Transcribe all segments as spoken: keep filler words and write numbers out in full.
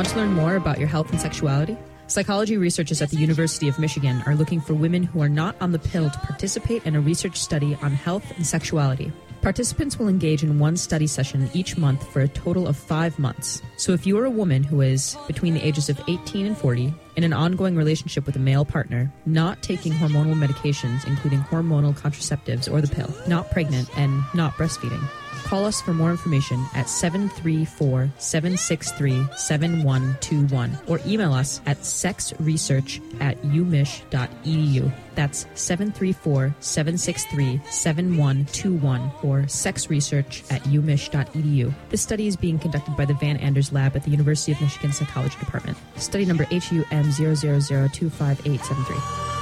Want to learn more about your health and sexuality? Psychology researchers at the University of Michigan are looking for women who are not on the pill to participate in a research study on health and sexuality. Participants will engage in one study session each month for a total of five months. So if you are a woman who is between the ages of eighteen and forty, in an ongoing relationship with a male partner, not taking hormonal medications, including hormonal contraceptives or the pill, not pregnant, and not breastfeeding, call us for more information at seven three four, seven six three, seven one two one or email us at sexresearch at umich dot edu. That's seven three four, seven six three, seven one two one or sexresearch at umich dot edu. This study is being conducted by the Van Anders Lab at the University of Michigan Psychology Department. Study number H U M zero zero zero two five eight seven three.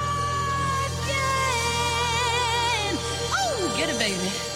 Oh, get it, baby.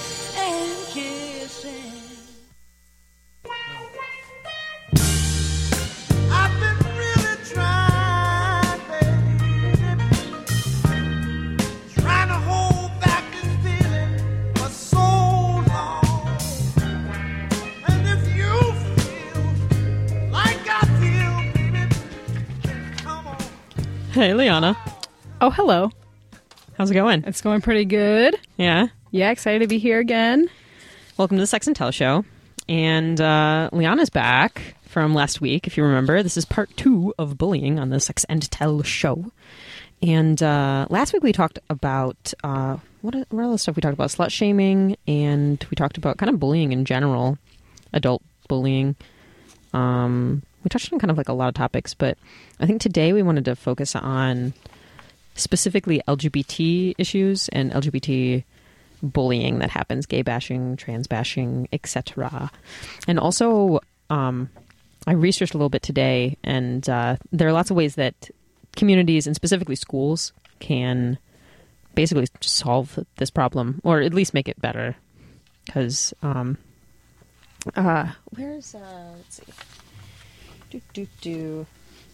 Hey, Liana. Oh, hello. How's it going? It's going pretty good. Yeah? Yeah, excited to be here again. Welcome to the Sex and Tell Show. And uh, Liana's back from last week, if you remember. This is part two of bullying on the Sex and Tell Show. And uh, last week we talked about, uh, what, what other stuff we talked about? Slut shaming, and we talked about kind of bullying in general, adult bullying. Um... We touched on kind of like a lot of topics, but I think today we wanted to focus on specifically L G B T issues and L G B T bullying that happens, gay bashing, trans bashing, et cetera. And also, um, I researched a little bit today, and uh, there are lots of ways that communities and specifically schools can basically solve this problem, or at least make it better. Because, um, uh, where's, uh, let's see. Do, do, do.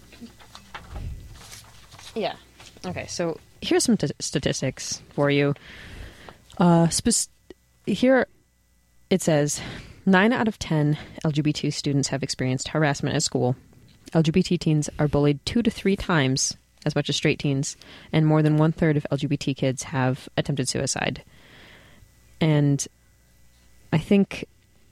Yeah. Okay, so here's some t- statistics for you. Uh, spe- here it says nine out of ten L G B T students have experienced harassment at school. L G B T teens are bullied two to three times as much as straight teens, and more than one third of L G B T kids have attempted suicide. And I think...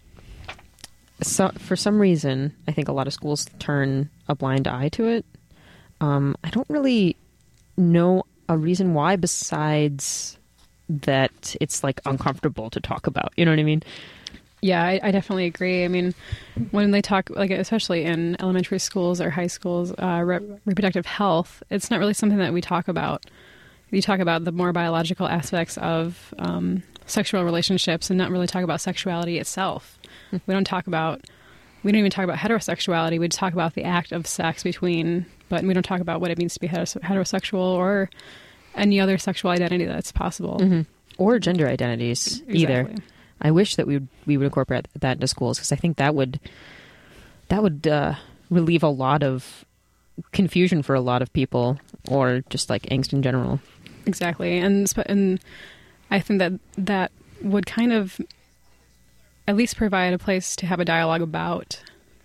So, for some reason, I think a lot of schools turn a blind eye to it. Um, I don't really know a reason why besides that it's like uncomfortable to talk about. You know what I mean? Yeah, I, I definitely agree. I mean, when they talk, like especially in elementary schools or high schools, uh, re- reproductive health, it's not really something that we talk about. We talk about the more biological aspects of um, sexual relationships and not really talk about sexuality itself. We don't talk about, we don't even talk about heterosexuality. We talk about the act of sex between, but we don't talk about what it means to be heterose- heterosexual or any other sexual identity that's possible. Mm-hmm. Or gender identities Exactly. either. I wish that we would, we would incorporate that into schools, because I think that would, that would uh, relieve a lot of confusion for a lot of people, or just like angst in general. Exactly. And, and I think that that would kind of at least provide a place to have a dialogue about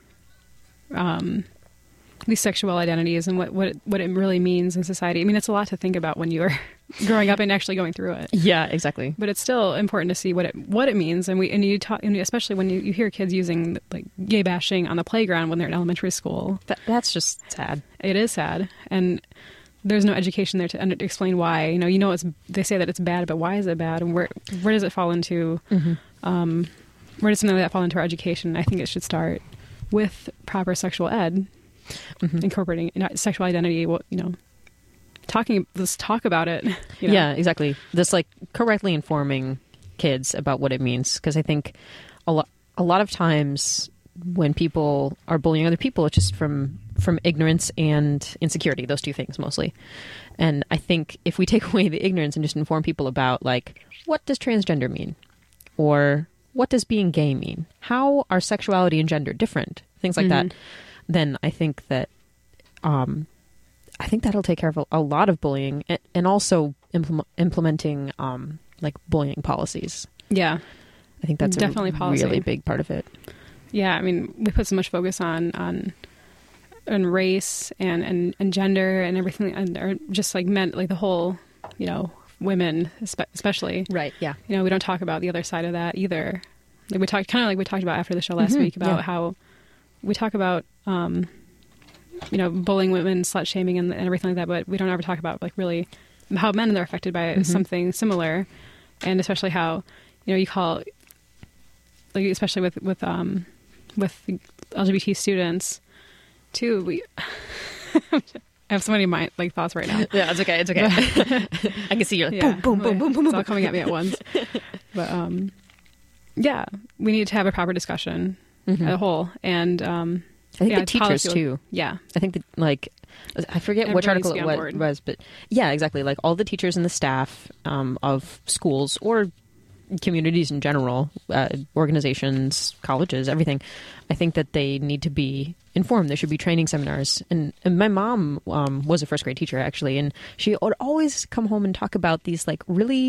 um, these sexual identities and what, what, it, what it really means in society. I mean, it's a lot to think about when you're growing up and actually going through it. Yeah, exactly. But it's still important to see what it what it means. And we and you talk, and especially when you, you hear kids using like gay bashing on the playground when they're in elementary school. That, that's just sad. It is sad. And there's no education there to under, explain why. You know, you know, it's they say that it's bad, but why is it bad? And where where does it fall into? Mm-hmm. Um, where does something like that fall into our education? I think it should start with proper sexual ed, mm-hmm. incorporating you know, sexual identity. You know, talking. Let's talk about it. You know? Yeah, exactly. Just like correctly informing kids about what it means, because I think a lot a lot of times when people are bullying other people, it's just from from ignorance and insecurity. Those two things mostly. And I think if we take away the ignorance and just inform people about like, what does transgender mean, or what does being gay mean? How are sexuality and gender different? Things like mm-hmm. that. Then I think that, um, I think that'll take care of a, a lot of bullying, and, and also implement, implementing, um, like bullying policies. Yeah, I think that's definitely a policy. really big part of it. Yeah, I mean, we put so much focus on on and race and, and, and gender and everything, and or just like meant like the whole, you know, women espe- especially. Right. Yeah. You know, we don't talk about the other side of that either. Like we talked kind of like we talked about after the show last Mhm, week about yeah. how we talk about, um, you know, bullying women, slut shaming and, and everything like that, but we don't ever talk about like really how men are affected by Mhm. something similar, and especially how, you know, you call, like especially with with um with L G B T students too. We I have so many mind like thoughts right now. Yeah, it's okay. It's okay. I can see you're like Yeah, boom, boom, boom, boom, boom, it's all boom. coming at me at once. But um, yeah, we need to have a proper discussion Mhm. as a whole, and um, I think yeah, the teachers policy- too. Yeah, I think that, like, I forget which Everybody needs article to be it on wa- board. was, but yeah, exactly. Like all the teachers and the staff um, of schools or communities in general, uh, organizations, colleges, everything. I think that they need to be informed. There should be training seminars. And, and my mom um, was a first grade teacher actually, and she would always come home and talk about these like really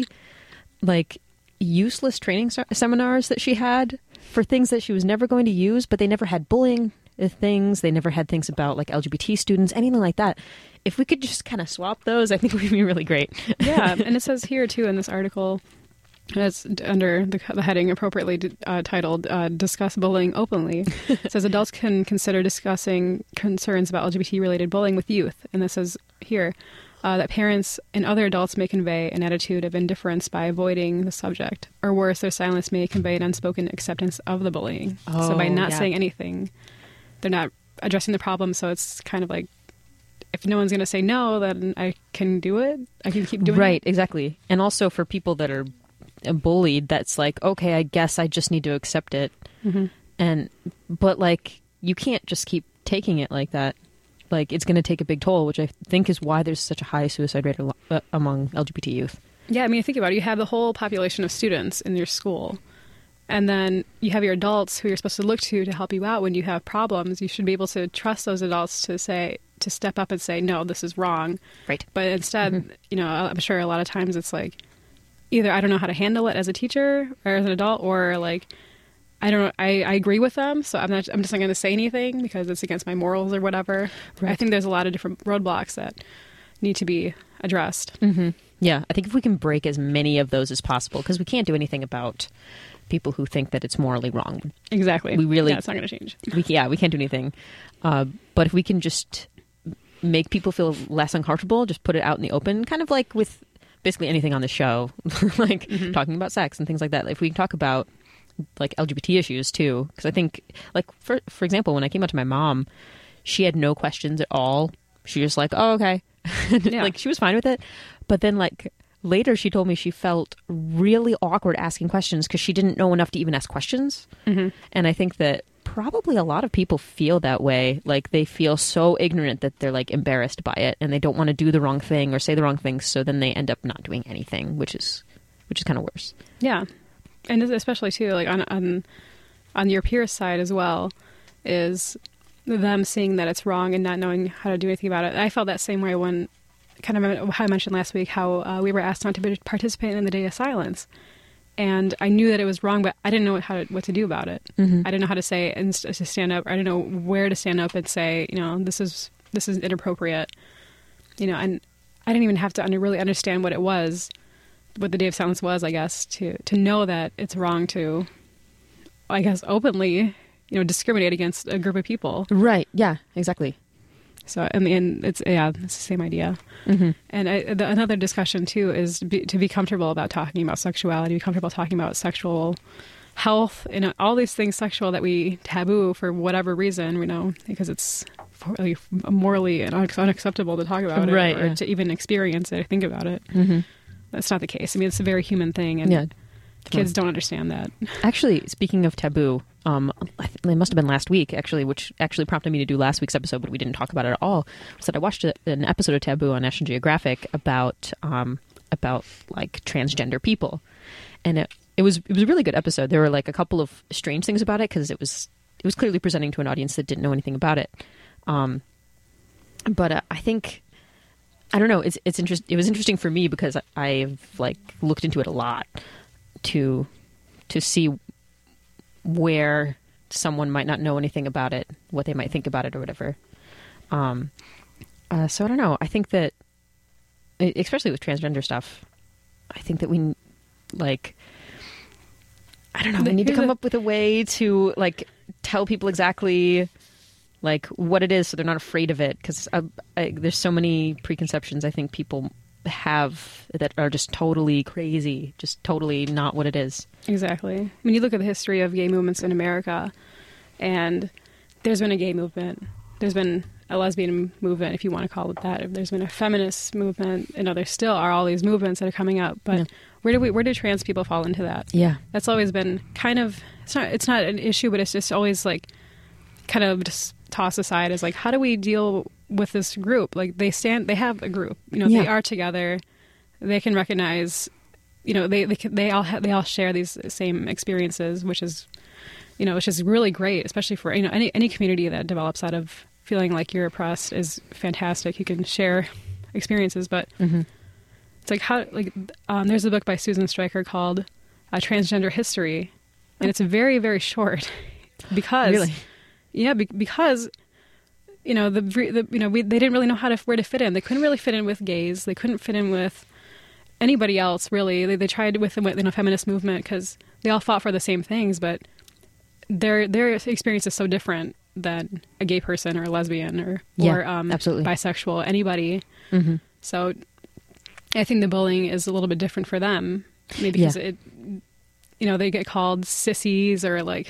like useless training se- seminars that she had for things that she was never going to use, but they never had bullying things. They never had things about like L G B T students, anything like that. If we could just kind of swap those, I think it would be really great. yeah, and it says here too in this article. And it's under the, the heading appropriately uh, titled uh, Discuss Bullying Openly. It says adults can consider discussing concerns about L G B T-related bullying with youth. And this says here uh, that parents and other adults may convey an attitude of indifference by avoiding the subject. Or worse, their silence may convey an unspoken acceptance of the bullying. So by Oh, not yeah. saying anything, they're not addressing the problem. So it's kind of like, if no one's going to say no, then I can do it. I can keep doing Right, it. exactly. And also for people that are bullied, that's like, okay, I guess I just need to accept it. Mm-hmm. And but like you can't just keep taking it like that. Like it's going to take a big toll, which I think is why there's such a high suicide rate al- uh, among L G B T youth. Yeah, I mean, think about it. You have the whole population of students in your school, and then you have your adults who you're supposed to look to to help you out when you have problems. You should be able to trust those adults to say, to step up and say, no, this is wrong. Right. But instead, Mm-hmm. you know, I'm sure a lot of times it's like, either I don't know how to handle it as a teacher or as an adult, or like, I don't know, I, I agree with them, so I'm not, I'm just not going to say anything because it's against my morals or whatever. Right. I think there's a lot of different roadblocks that need to be addressed. Mm-hmm. Yeah, I think if we can break as many of those as possible, because we can't do anything about people who think that it's morally wrong. Exactly. We really- Yeah, it's not going to change. We, yeah, we can't do anything. Uh, but if we can just make people feel less uncomfortable, just put it out in the open, kind of like with basically anything on the show, like Mhm. talking about sex and things like that. If we can talk about like L G B T issues too, because I think, like for for example, when I came out to my mom, she had no questions at all. She was like, "Oh, okay," Yeah. like she was fine with it. But then, like later, she told me she felt really awkward asking questions because she didn't know enough to even ask questions. Mhm. And I think that probably a lot of people feel that way. Like they feel so ignorant that they're like embarrassed by it and they don't want to do the wrong thing or say the wrong thing. So then they end up not doing anything, which is, which is kind of worse. Yeah. And especially too, like on, on, on your peers' side as well, is them seeing that it's wrong and not knowing how to do anything about it. I felt that same way when, kind of how I mentioned last week, how uh, we were asked not to participate in the Day of Silence. And I knew that it was wrong, but I didn't know how to, what to do about it. Mm-hmm. I didn't know how to say and to stand up. I didn't know where to stand up and say, you know, this is this is inappropriate. You know, and I didn't even have to under, really understand what it was, what the Day of Silence was. I guess to to know that it's wrong to, I guess, openly, you know, discriminate against a group of people. Right. Yeah, exactly. So in the end, it's yeah, it's the same idea. Mm-hmm. And I, the, another discussion too is to be, to be comfortable about talking about sexuality, be comfortable talking about sexual health and all these things sexual that we taboo for whatever reason, you know, because it's for, like, morally and unacceptable to talk about Right, it or yeah. to even experience it or think about it. Mm-hmm. That's not the case. I mean, it's a very human thing, and Yeah. kids don't understand that. Actually, speaking of taboo, um, I th- it must have been last week, actually, which actually prompted me to do last week's episode, but we didn't talk about it at all. Was that I watched a, an episode of Taboo on National Geographic about um, about like transgender people, and it it was it was a really good episode. There were like a couple of strange things about it because it was it was clearly presenting to an audience that didn't know anything about it. Um, but uh, I think. I don't know. It's it's interest. It was interesting for me because I've like looked into it a lot to to see where someone might not know anything about it, what they might think about it, or whatever. Um, uh, so I don't know. I think that, e- especially with transgender stuff, I think that we like, I don't know, we need to Here's come a- up with a way to like tell people exactly like what it is so they're not afraid of it. Because uh, I- there's so many preconceptions I think people have that are just totally crazy, just totally not what it is. Exactly. When you look at the history of gay movements in America, and there's been a gay movement, there's been a lesbian movement, if you want to call it that. There's been a feminist movement, and you know, there still are all these movements that are coming up. But Yeah. where do we, where do trans people fall into that? Yeah. That's always been kind of, it's not, it's not an issue, but it's just always like kind of just tossed aside as like, how do we deal with this group? Like they stand, they have a group, you know, Yeah. they are together. They can recognize, you know, they, they, can- they all, ha- they all share these same experiences, which is, you know, which is really great, especially for, you know, any, any community that develops out of feeling like you're oppressed is fantastic. You can share experiences, but Mm-hmm. it's like how, like, um, there's a book by Susan Stryker called uh, Transgender History, and it's very, very short because, Really? yeah, be- because, you know, the, the you know, we, they didn't really know how to, where to fit in. They couldn't really fit in with gays. They couldn't fit in with anybody else, really. They, they tried with the you know, feminist movement because they all fought for the same things, but their, their experience is so different than a gay person or a lesbian or, Yeah, or um, absolutely. bisexual, anybody. Mm-hmm. So I think the bullying is a little bit different for them, maybe because Yeah. it, you know, they get called sissies or like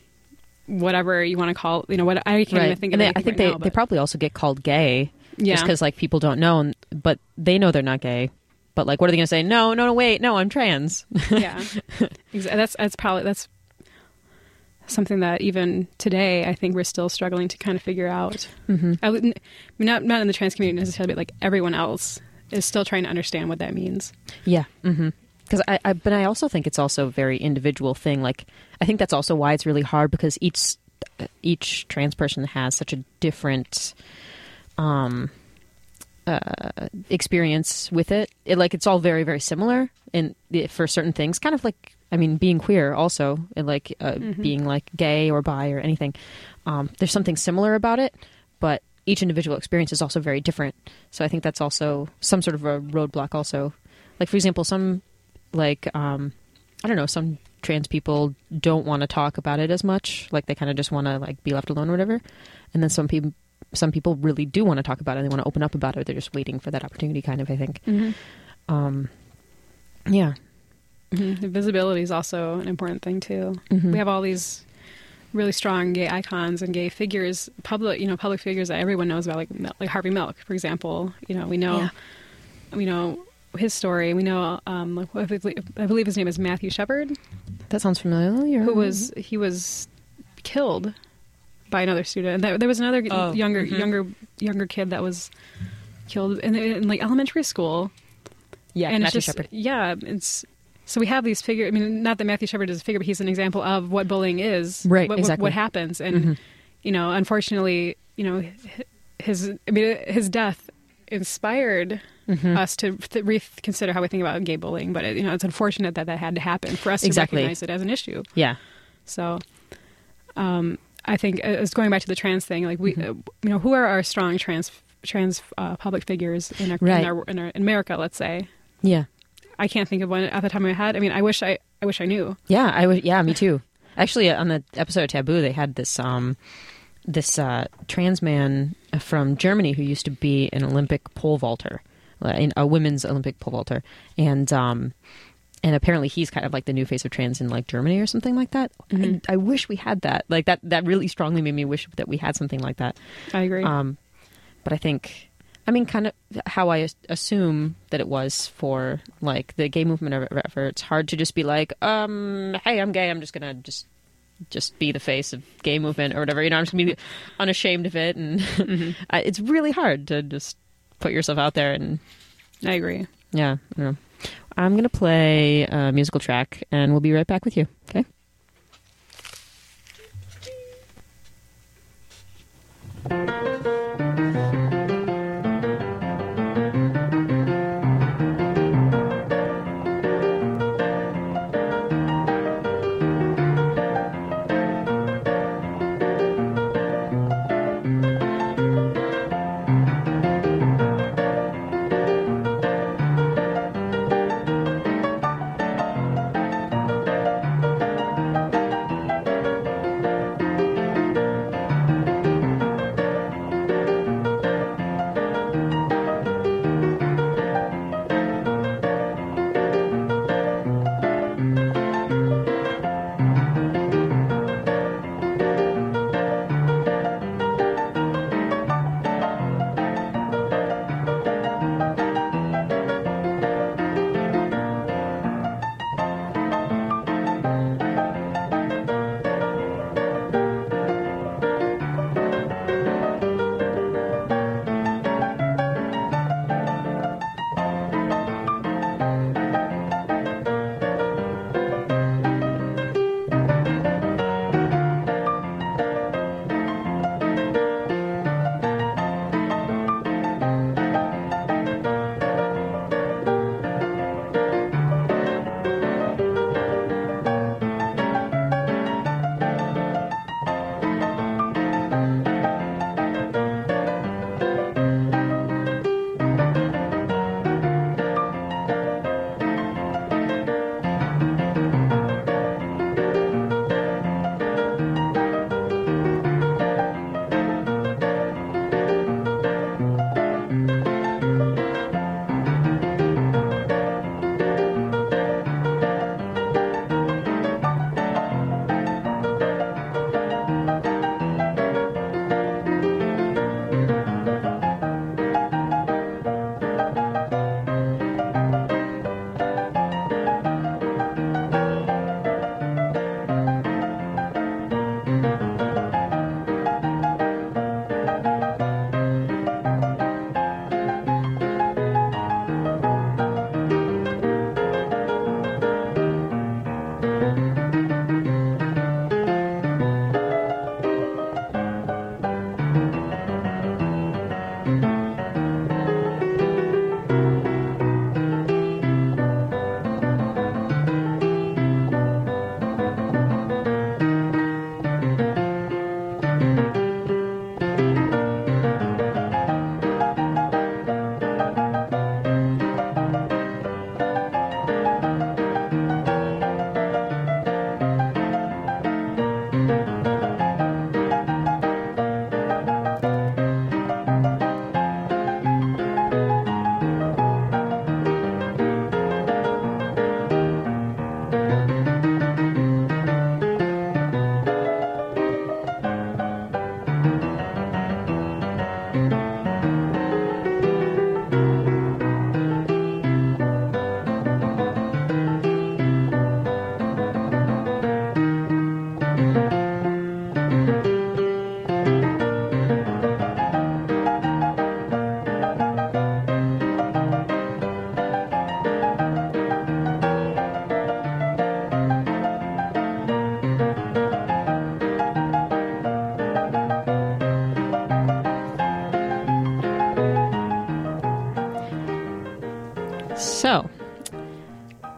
whatever you want to call, you know, what I can't even think and of they, I anything think right they, now, they but- probably also get called gay yeah. just because like people don't know, and, but they know they're not gay. But like, what are they going to say? No, no, no, wait, no, I'm trans. yeah, Exa- that's that's probably that's something that even today I think we're still struggling to kind of figure out. Mm-hmm. I would, n- not not in the trans community necessarily, but like everyone else is still trying to understand what that means. Yeah. Mm-hmm. Because I, I, but I also think it's also a very individual thing. Like, I think that's also why it's really hard because each each trans person has such a different um uh experience with it. It like it's all very very similar in for certain things. Kind of like, I mean, being queer also, and like uh, Mm-hmm. being like gay or bi or anything. Um, there's something similar about it, but each individual experience is also very different. So I think that's also some sort of a roadblock. Also, like for example, some like um, I don't know, some trans people don't want to talk about it as much. Like they kind of just want to like be left alone or whatever. And then some people, some people really do want to talk about it. They want to open up about it. They're just waiting for that opportunity, kind of. I think. Mm-hmm. Um, yeah. Mm-hmm. Visibility is also an important thing too. Mhm. We have all these really strong gay icons and gay figures, public, you know, public figures that everyone knows about, like Mel- like Harvey Milk, for example. You know, we know, Yeah. we know his story. We know, um, like, I believe I believe his name is Matthew Shepard, That sounds familiar. who was he was killed by another student. And there, there was another Oh, younger mhm. younger younger kid that was killed in, in like elementary school. yeah, and Matthew it's just, Shepard. yeah, it's so we have these figures. I mean, not that Matthew Shepard is a figure, but he's an example of what bullying is, Right, What, what- exactly. what happens, and Mhm. you know, unfortunately, you know, his I mean, his death inspired Mhm. us to th- reconsider how we think about gay bullying. But it, you know, it's unfortunate that that had to happen for us Exactly. to recognize it as an issue. Yeah. So, um, I think uh, it's going back to the trans thing. Like we, Mm-hmm. uh, you know, who are our strong trans trans uh, public figures in our, Right. in, our, in our in America? Let's say. Yeah. I can't think of one at the top of my head. I mean, I wish I, I wish I knew. Yeah, I was. Yeah, me too. Actually, on the episode of Taboo, they had this um, this uh, trans man from Germany who used to be an Olympic pole vaulter, uh, a women's Olympic pole vaulter, and um, and apparently he's kind of like the new face of trans in like Germany or something like that. Mhm. And I wish we had that. Like that. That really strongly made me wish that we had something like that. I agree. Um, but I think. I mean, kind of how I as- assume that it was for like the gay movement or whatever. It's hard to just be like, um, "Hey, I'm gay. I'm just gonna just just be the face of gay movement or whatever." You know, I'm just gonna be unashamed of it, and Mhm. I- it's really hard to just put yourself out there. And I agree. yeah, I don't know. I'm gonna play a musical track, and we'll be right back with you. Okay.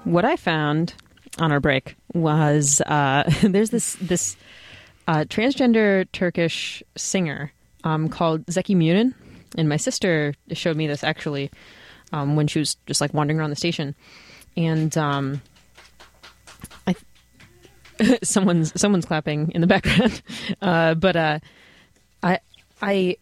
what I found on our break was uh, there's this this uh, transgender Turkish singer um, called Zeki Müren, and my sister showed me this actually um, when she was just like wandering around the station, and um, I someone's someone's clapping in the background, uh, but uh, I I.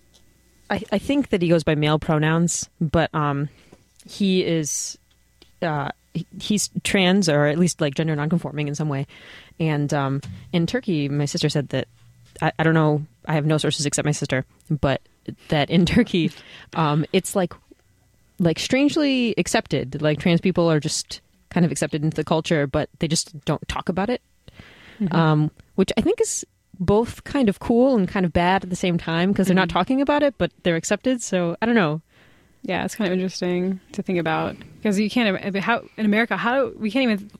I, I think that he goes by male pronouns, but um, he is uh, he, he's trans, or at least like gender nonconforming in some way. And um, in Turkey, my sister said that I, I don't know. I have no sources except my sister, but that in Turkey, um, it's like like strangely accepted. Like trans people are just kind of accepted into the culture, but they just don't talk about it, mm-hmm. um, which I think is both kind of cool and kind of bad at the same time, because they're mm-hmm. not talking about it, but they're accepted. So I don't know. Yeah, it's kind of interesting to think about, because you can't, how in America, how we can't even,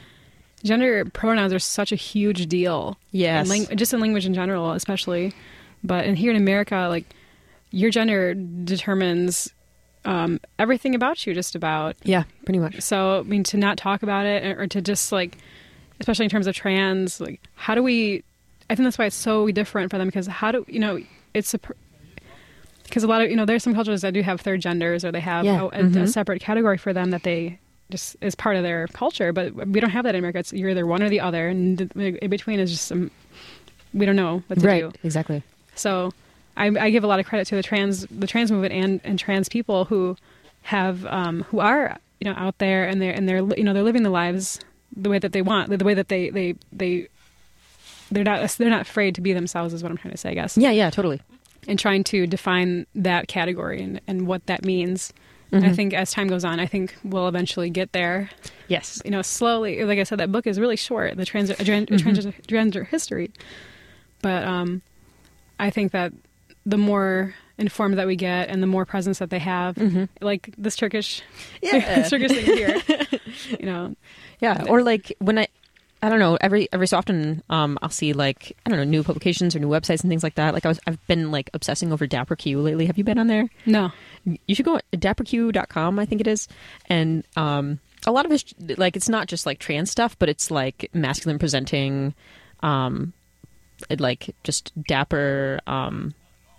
gender pronouns are such a huge deal. Yes. In lang- just in language in general, especially. But in here in America, like your gender determines um, everything about you, just about. Yeah, pretty much. So, I mean, to not talk about it, or, or to just like, especially in terms of trans, like how do we, I think that's why it's so different for them, because how do, you know, it's a, because a lot of, you know, there's some cultures that do have third genders, or they have yeah. a, a, mm-hmm. a separate category for them that they just is part of their culture, but we don't have that in America. It's you're either one or the other, and the, in between is just some, we don't know what to right, do. Exactly. So I, I give a lot of credit to the trans, the trans movement and, and trans people who have, um, who are, you know, out there, and they're, and they're, you know, they're living the lives the way that they want, the way that they, they, they, they're not, they're not afraid to be themselves, is what I'm trying to say, I guess. Yeah, yeah, totally. And trying to define that category and, and what that means. Mm-hmm. I think as time goes on, I think we'll eventually get there. Yes. You know, slowly. Like I said, that book is really short, the trans, trans, mm-hmm. trans, transgender history. But um, I think that the more informed that we get, and the more presence that they have, mm-hmm. like this Turkish, yeah. this Turkish thing here, you know. Yeah, or like when I, I don't know, every every so often um, I'll see like, I don't know, new publications or new websites and things like that. Like I was, I've been like obsessing over Dapper Q lately. Have you been on there? No. You should go to dapper q dot com, I think it is. And um, a lot of it's like, it's not just like trans stuff, but it's like masculine presenting, um, it, like just dapper, um,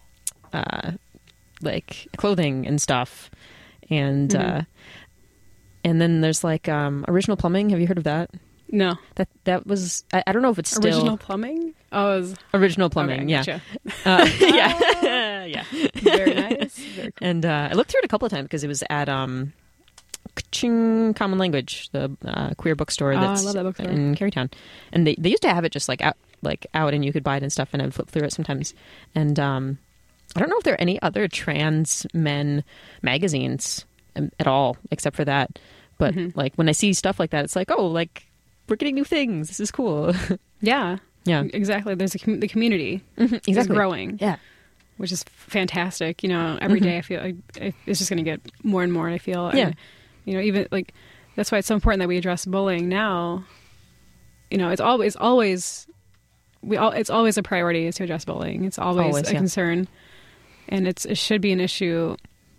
uh, like clothing and stuff. And, mm-hmm. uh, and then there's like um, Original Plumbing. Have you heard of that? No. That that was, I, I don't know if it's still... Original Plumbing? Oh, it was... Original Plumbing, okay, yeah. Gotcha. Uh, yeah. yeah. Very nice. Very cool. And uh, I looked through it a couple of times because it was at um, Kaching Common Language, the uh, queer bookstore that's oh, I love that bookstore. in Carytown. And they, they used to have it just like out, like out and you could buy it and stuff, and I'd flip through it sometimes. And um, I don't know if there are any other trans men magazines at all except for that. But mm-hmm. like when I see stuff like that, it's like, oh, like we're getting new things. This is cool. Yeah. Yeah. Exactly. There's a com- the community mm-hmm. exactly. is growing. Yeah. Which is fantastic. You know, every mm-hmm. day I feel like it's just going to get more and more. I feel. Yeah. And, you know, even like that's why it's so important that we address bullying now. You know, it's always always we all it's always a priority to address bullying. It's always, always a yeah. concern, and it's it should be an issue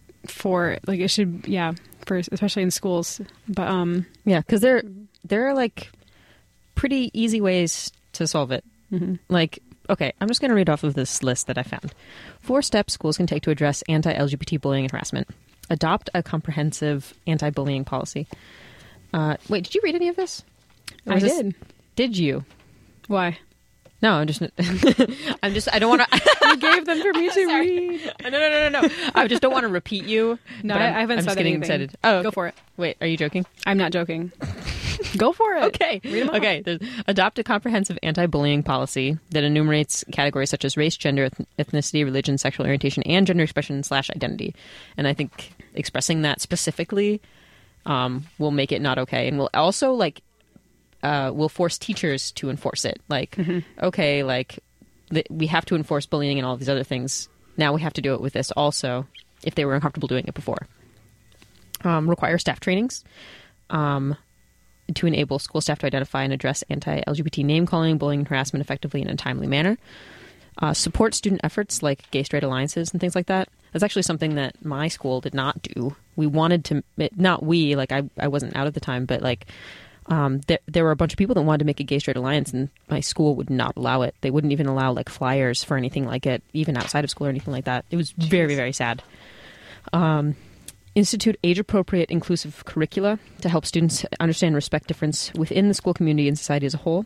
for like it should yeah for especially in schools. But um yeah, because there there are like pretty easy ways to solve it. Mm-hmm. Like, okay, I'm just going to read off of this list that I found. Four steps schools can take to address anti-L G B T bullying and harassment. Adopt a comprehensive anti-bullying policy. Uh, wait, did you read any of this? Or I this, did. Did you? Why? No, I'm just. I'm just. I don't want to. You gave them for me to read. No, no, no, no, no. I just don't want to repeat you. No, I, I haven't I'm said just getting anything. excited. Oh, okay. Go for it. Wait, are you joking? I'm not joking. Go for it. Okay. Read them okay. There's, adopt a comprehensive anti-bullying policy that enumerates categories such as race, gender, ethnicity, religion, sexual orientation, and gender expression slash identity. And I think expressing that specifically um, will make it not okay, and will also like uh, will force teachers to enforce it. Like, mm-hmm. okay, like th- we have to enforce bullying and all these other things. Now we have to do it with this also, if they were uncomfortable doing it before. Um, require staff trainings. Um, to enable school staff to identify and address anti-L G B T name-calling, bullying, and harassment effectively in a timely manner. uh, support student efforts like gay straight alliances and things like that. That's actually something that my school did not do. We wanted to, not we, like I, I wasn't out at the time, but like um, there, there were a bunch of people that wanted to make a gay straight alliance, and my school would not allow it. They wouldn't even allow like flyers for anything like it, even outside of school or anything like that. It was very, very sad. Um, institute age-appropriate inclusive curricula to help students understand and respect difference within the school community and society as a whole.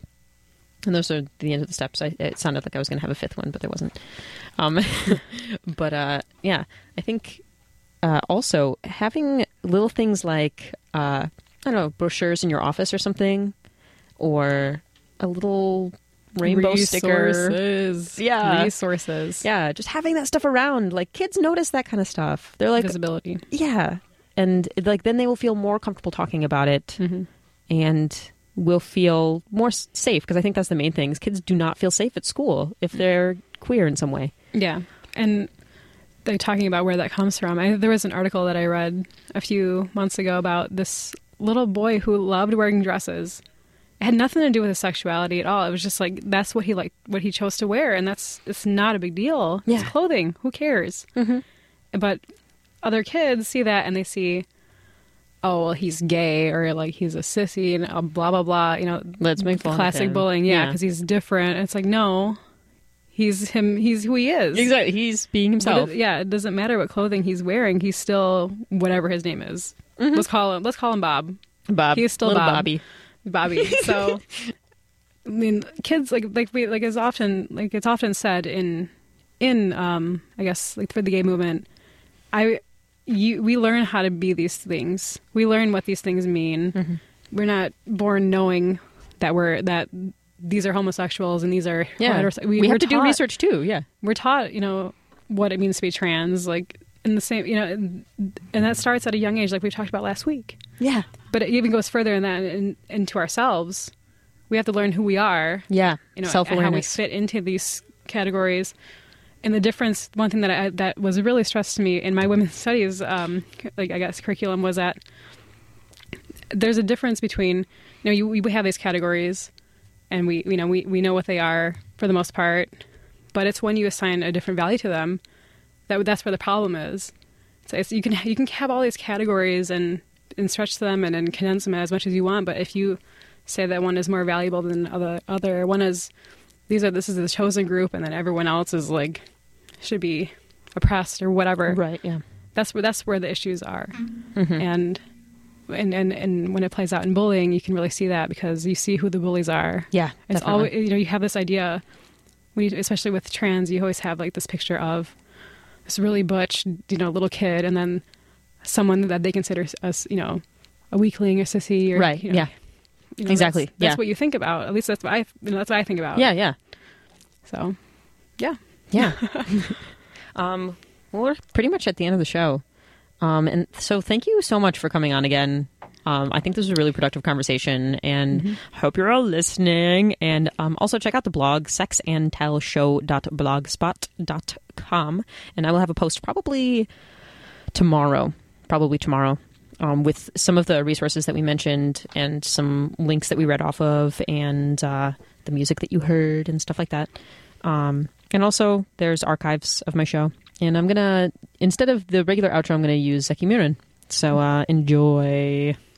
And those are the end of the steps. I, it sounded like I was going to have a fifth one, but there wasn't. Um, but uh, yeah, I think uh, also having little things like, uh, I don't know, brochures in your office or something, or a little rainbow resources. sticker. Yeah. Resources. Yeah, just having that stuff around. Like, kids notice that kind of stuff. They're like... Visibility. Yeah. And like then they will feel more comfortable talking about it. Mm-hmm. And will feel more s- safe, because I think that's the main thing. Is kids do not feel safe at school if they're queer in some way. Yeah. And they're talking about where that comes from. I, there was an article that I read a few months ago about this little boy who loved wearing dresses. It had nothing to do with his sexuality at all. It was just like, that's what he liked, what he chose to wear. And that's, it's not a big deal. Yeah. It's clothing. Who cares? Mm-hmm. But other kids see that and they see, oh, well, he's gay, or like he's a sissy, and uh, blah, blah, blah. You know, Let's make fun of classic him. bullying. Yeah, Yeah. because he's different. And it's like, no, he's him. He's who he is. Exactly. He's being But himself. it- yeah, it doesn't matter what clothing he's wearing. He's still whatever his name is. Mhm. Let's call him. Let's call him Bob. Bob. He's still Little Bob. Bobby. Bobby. So, I mean, kids like like we like is often like it's often said in in um I guess like for the gay movement, I you we learn how to be these things. We learn what these things mean. Mm-hmm. We're not born knowing that we're that these are homosexuals and these are Yeah. heterose- We, we're have to do taught- research too. Yeah. We're taught, you know, what it means to be trans, like in the same, you know, and, and that starts at a young age, like we talked about last week. Yeah. But it even goes further than that in, into ourselves. We have to learn who we are, Yeah. you know, and Self-awareness. how we fit into these categories. And the difference, one thing that I, that was really stressed to me in my women's studies, um, like I guess curriculum, was that there's a difference between, you know, you, we have these categories, and we, you know, we, we know what they are for the most part, but it's when you assign a different value to them that that's where the problem is. So it's, you can you can have all these categories and and stretch them and, and condense them as much as you want, but if you say that one is more valuable than other other one is these are this is the chosen group, and then everyone else is like should be oppressed or whatever. Right. Yeah. That's where that's where the issues are. Mm-hmm. And and and and when it plays out in bullying, you can really see that because you see who the bullies are. Yeah. It's definitely. always, you know, you have this idea when you, especially with trans, you always have like this picture of this really butch, you know, little kid, and then someone that they consider as, you know, a weakling, a sissy, or Right. you know, Yeah. you know, Exactly. That's, that's Yeah. what you think about. At least that's what I, you know, that's what I think about. Yeah. Yeah. So, yeah. Yeah. um, well, we're pretty much at the end of the show. Um, and so thank you so much for coming on again. Um, I think this was a really productive conversation, and Mm-hmm. hope you're all listening. And um, also check out the blog, sex and tell show dot blogspot dot com. And I will have a post probably tomorrow, probably tomorrow, um, with some of the resources that we mentioned and some links that we read off of, and uh, the music that you heard and stuff like that. Um, and also, there's archives of my show. And I'm going to, instead of the regular outro, I'm going to use Zeki Murin. So uh, enjoy.